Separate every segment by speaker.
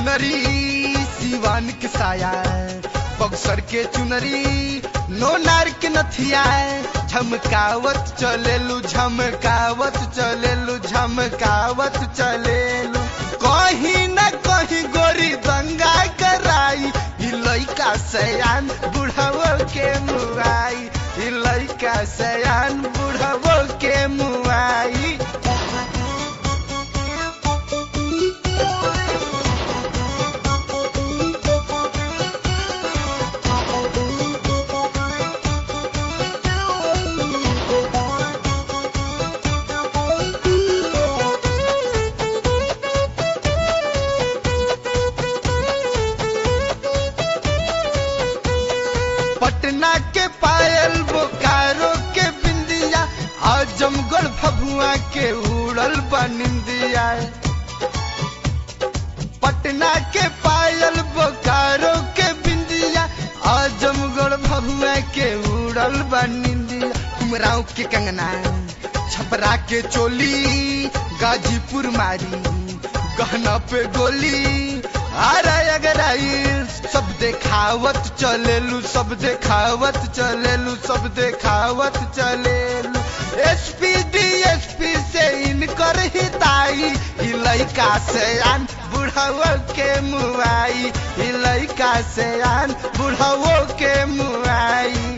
Speaker 1: चुनरी सिवान के साया, बक्सर के चुनरी नोनार के नथिया, झमकावत चलेलू झमकावत चलेलू झमकावत चलेलू। कहीं न कहीं गोरी दंगा कराई, लइका सयान बुढ़ावो के मुआई, लइका सयान बुढ़ावो के मुआई। पटना के पायल बोकारो के बिंदिया, आजमगढ़ भभुआ के उड़ल बनिंदिया। पटना के पायल बोकारो के बिंदिया, आजमगढ़ भभुआ के उड़ल बनिंदिया। उमराव के कंगना छपरा के चोली, गाजीपुर मारी गहना पे गोली। सब देखावत चलेलू सब देखावत चलेलू सब देखावत चलेलू। एसपी डीएसपी से इनकर हिताई, लइका सयान बुढ़ावो के मुआई, लइका सयान बुढ़ावो के मुआई।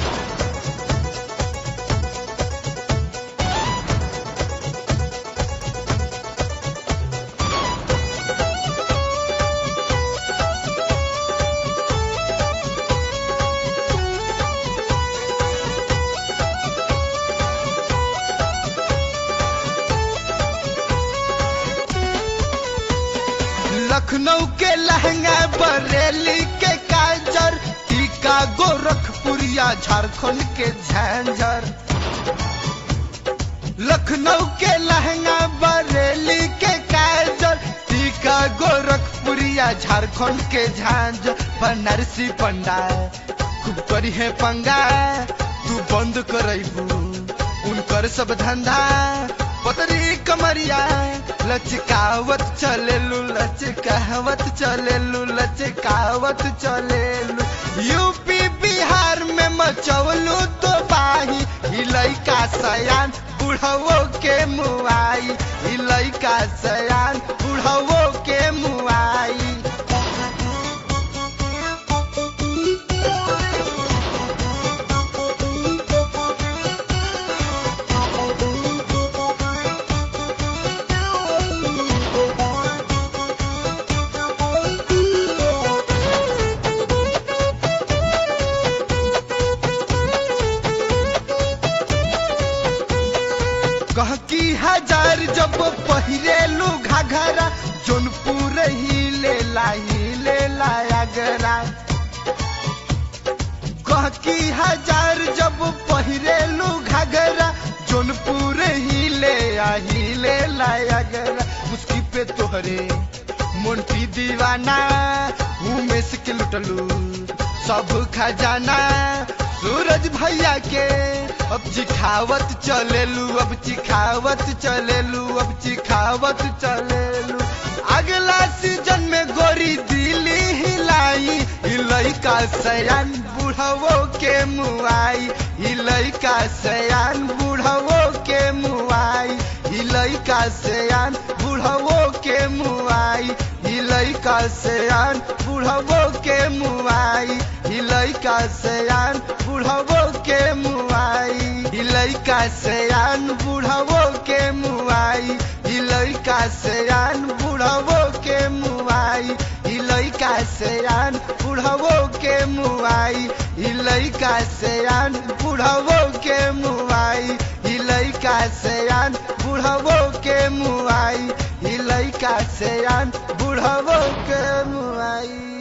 Speaker 1: लखनऊ के लहंगा बरेली के काजर, टीका गोरखपुरिया झारखंड के झांझर। लखनऊ के लहंगा बरेली के काजर, टीका गोरखपुरिया झारखंड के झांझर। बनारसी पंडा खूब करी है पंगा, तू बंद करबू उनकर सब धंधा। पतरी कमरिया लचकावत चलेलू लचकावत चलेलू लचकावत चलेलू। यूपी बिहार में मचौलू तो बाही, लइका सयान बुढ़ावो के मुआई, लइका सयान बुढ़ावो के मुआई। गहकी हजार जब पहिरेलू घाघरा, जौनपुर ही ले लागरा। गहकी हजार जब पहिरेलू घाघरा, जौनपुर ही ले लागरा। मुस्की पे तोहरे मोंटी दीवाना, उमेश के लुटलू सब खजाना। सूरज भैया के अब चिखावत चलेलू अब चिखावत चलेलू अब चिखावत चलेलू। अगला सीजन में गोरी दिल्ली हिलाई, लइका सयान बुढ़ावो के मुआई, लइका सयान बुढ़ावो के मुआई, लइका सयान बुढ़ावो के मुआई, लइका सयान बुढ़ावो के मुआई, लइका सयान बुढ़ावो के मुआई, लइका सयान बुढ़ावो के मुआई, लइका सयान बुढ़ावो के मुआई, लइका सयान बुढ़ावो के मुआई, लइका सयान बुढ़ावो के मुआई, लइका सयान बुढ़ावो के मुआई, लइका सयान बुढ़ावो के मुआई।